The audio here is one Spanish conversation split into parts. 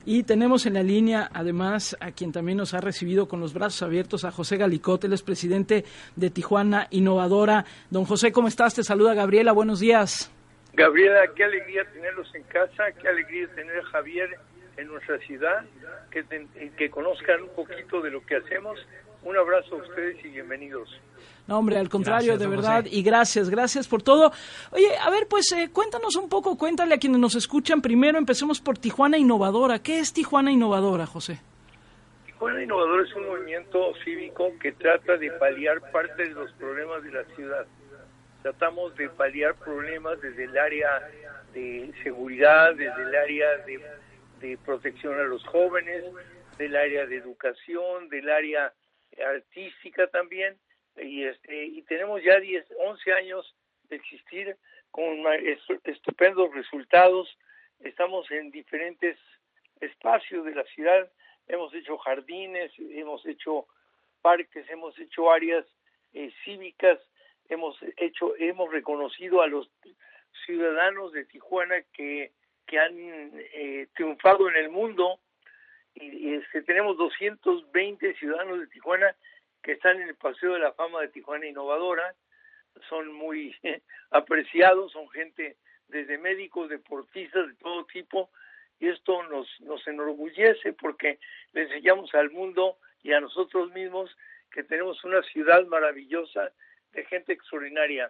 Y tenemos en la línea, además, a quien también nos ha recibido con los brazos abiertos, a José Galicot, él es presidente de Tijuana Innovadora. Don José, ¿cómo estás? Te saluda Gabriela, buenos días. Gabriela, qué alegría tenerlos en casa, qué alegría tener a Javier en nuestra ciudad, que conozcan un poquito de lo que hacemos. Un abrazo a ustedes y bienvenidos. No, hombre, al contrario, gracias, de verdad, José. Y gracias por todo. Oye, a ver, pues cuéntanos un poco, cuéntale a quienes nos escuchan. Primero empecemos por Tijuana Innovadora. ¿Qué es Tijuana Innovadora, José? Tijuana Innovadora es un movimiento cívico que trata de paliar parte de los problemas de la ciudad. Tratamos de paliar problemas desde el área de seguridad, desde el área de protección a los jóvenes, del área de educación, del área artística también, y tenemos ya 11 años de existir con estupendos resultados. Estamos en diferentes espacios de la ciudad, hemos hecho jardines, hemos hecho parques, hemos hecho áreas cívicas, hemos reconocido a los ciudadanos de Tijuana que han triunfado en el mundo, y tenemos 220 ciudadanos de Tijuana que están en el Paseo de la Fama de Tijuana Innovadora. Son muy apreciados, son gente desde médicos, deportistas de todo tipo, y esto nos enorgullece porque le enseñamos al mundo y a nosotros mismos que tenemos una ciudad maravillosa de gente extraordinaria.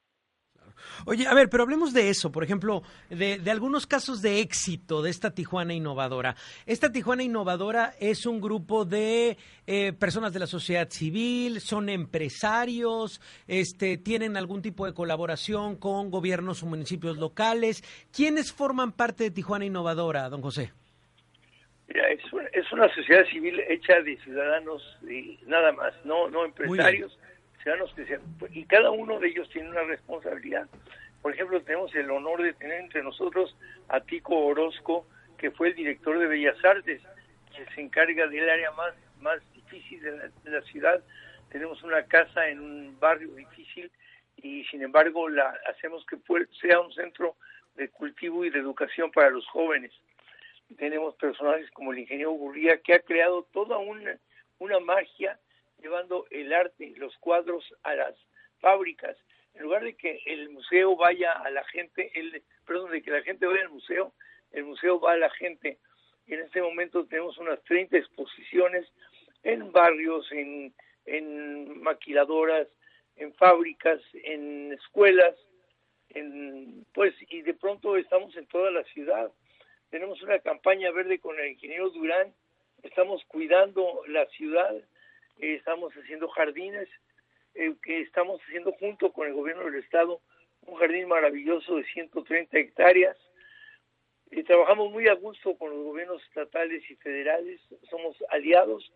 Oye, a ver, pero hablemos de eso, por ejemplo, de algunos casos de éxito de esta Tijuana Innovadora. Esta Tijuana Innovadora es un grupo de personas de la sociedad civil, son empresarios, tienen algún tipo de colaboración con gobiernos o municipios locales. ¿Quiénes forman parte de Tijuana Innovadora, don José? Mira, es una sociedad civil hecha de ciudadanos nada más, no empresarios. Ciudadanos y cada uno de ellos tiene una responsabilidad. Por ejemplo, tenemos el honor de tener entre nosotros a Tico Orozco, que fue el director de Bellas Artes, que se encarga del área más difícil de la ciudad. Tenemos una casa en un barrio difícil y sin embargo hacemos que sea un centro de cultivo y de educación para los jóvenes. Tenemos personajes como el ingeniero Gurría, que ha creado toda una magia llevando el arte, los cuadros a las fábricas. En lugar de que el museo vaya a la gente, de que la gente vaya al museo, el museo va a la gente. Y en este momento tenemos unas 30 exposiciones en barrios, en maquiladoras, en fábricas, en escuelas, y de pronto estamos en toda la ciudad. Tenemos una campaña verde con el ingeniero Durán, estamos cuidando la ciudad. Estamos haciendo jardines, que estamos haciendo junto con el gobierno del estado, un jardín maravilloso de 130 hectáreas. Trabajamos muy a gusto con los gobiernos estatales y federales, somos aliados,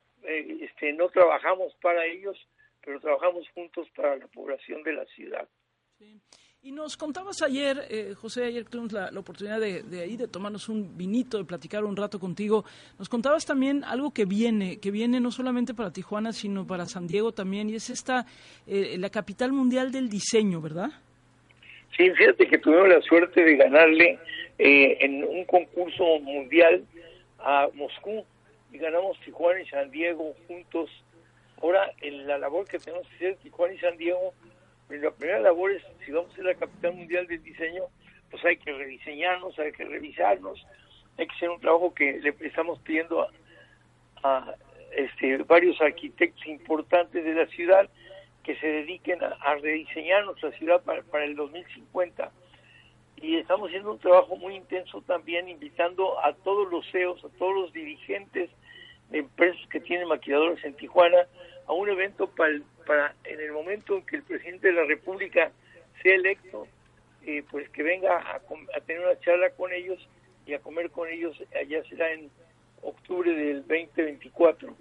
no trabajamos para ellos, pero trabajamos juntos para la población de la ciudad. Sí. Y nos contabas ayer, José, ayer tuvimos la oportunidad de tomarnos un vinito, de platicar un rato contigo. Nos contabas también algo que viene no solamente para Tijuana, sino para San Diego también, y es la capital mundial del diseño, ¿verdad? Sí, fíjate que tuvimos la suerte de ganarle en un concurso mundial a Moscú, y ganamos Tijuana y San Diego juntos. Ahora, la labor que tenemos que hacer Tijuana y San Diego, la primera labor es, si vamos a ser la capital mundial del diseño, pues hay que rediseñarnos, hay que revisarnos, hay que hacer un trabajo que le estamos pidiendo a varios arquitectos importantes de la ciudad que se dediquen a rediseñar nuestra ciudad para el 2050. Y estamos haciendo un trabajo muy intenso también, invitando a todos los CEOs, a todos los dirigentes de empresas que tienen maquiladoras en Tijuana, a un evento para en el momento en que el presidente de la República sea electo, pues que venga a tener una charla con ellos y a comer con ellos. Allá será en octubre del 2024.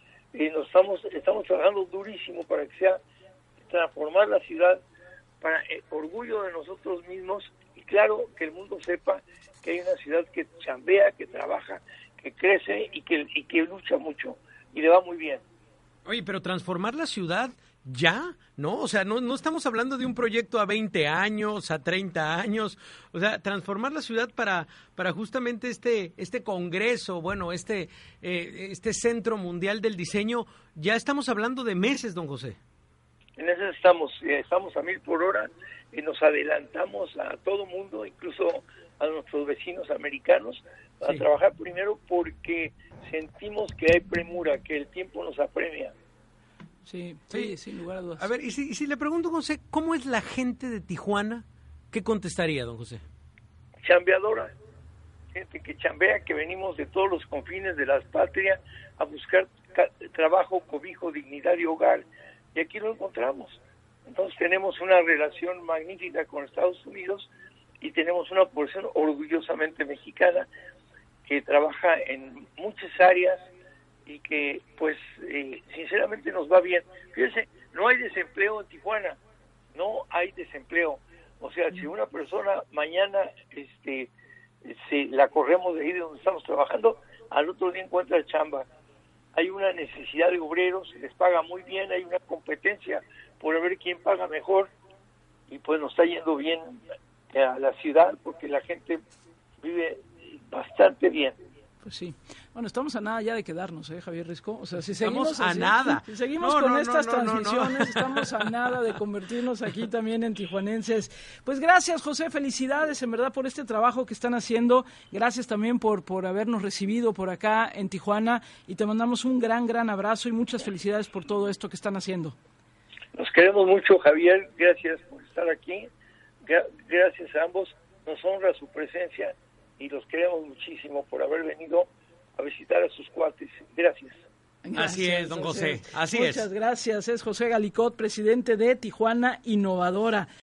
Estamos trabajando durísimo para que sea transformar la ciudad para orgullo de nosotros mismos, y claro, que el mundo sepa que hay una ciudad que chambea, que trabaja, que crece y que lucha mucho y le va muy bien. Oye, pero transformar la ciudad ya, ¿no? O sea, no estamos hablando de un proyecto a 20 años, a 30 años, o sea, transformar la ciudad para justamente este congreso, bueno, este Centro Mundial del Diseño, ya estamos hablando de meses, don José. En eso estamos a 1000 por hora y nos adelantamos a todo mundo, incluso a nuestros vecinos americanos, a trabajar primero porque sentimos que hay premura, que el tiempo nos apremia. Sí, sin lugar a dudas. A ver, y si le pregunto, José, ¿cómo es la gente de Tijuana? ¿Qué contestaría, don José? Chambeadora, gente que chambea, que venimos de todos los confines de la patria a buscar trabajo, cobijo, dignidad y hogar, y aquí lo encontramos. Entonces tenemos una relación magnífica con Estados Unidos y tenemos una población orgullosamente mexicana que trabaja en muchas áreas y que pues sinceramente nos va bien. Fíjense, no hay desempleo en Tijuana, no hay desempleo. O sea, si una persona mañana la corremos de ahí de donde estamos trabajando, al otro día encuentra chamba. Hay una necesidad de obreros, se les paga muy bien, hay una competencia por ver quién paga mejor y pues nos está yendo bien a la ciudad porque la gente vive bastante bien. Pues sí. Bueno, estamos a nada ya de quedarnos, Javier Risco. O sea, si seguimos estamos a nada. Si seguimos con estas transmisiones, estamos a nada de convertirnos aquí también en tijuanenses. Pues gracias, José, felicidades en verdad por este trabajo que están haciendo. Gracias también por habernos recibido por acá en Tijuana y te mandamos un gran abrazo y muchas felicidades por todo esto que están haciendo. Nos queremos mucho, Javier. Gracias por estar aquí. Gracias a ambos. Nos honra su presencia y los queremos muchísimo por haber venido a visitar a sus cuates. Gracias. Así es, don José. Así es. Muchas gracias. Es José Galicot, presidente de Tijuana Innovadora.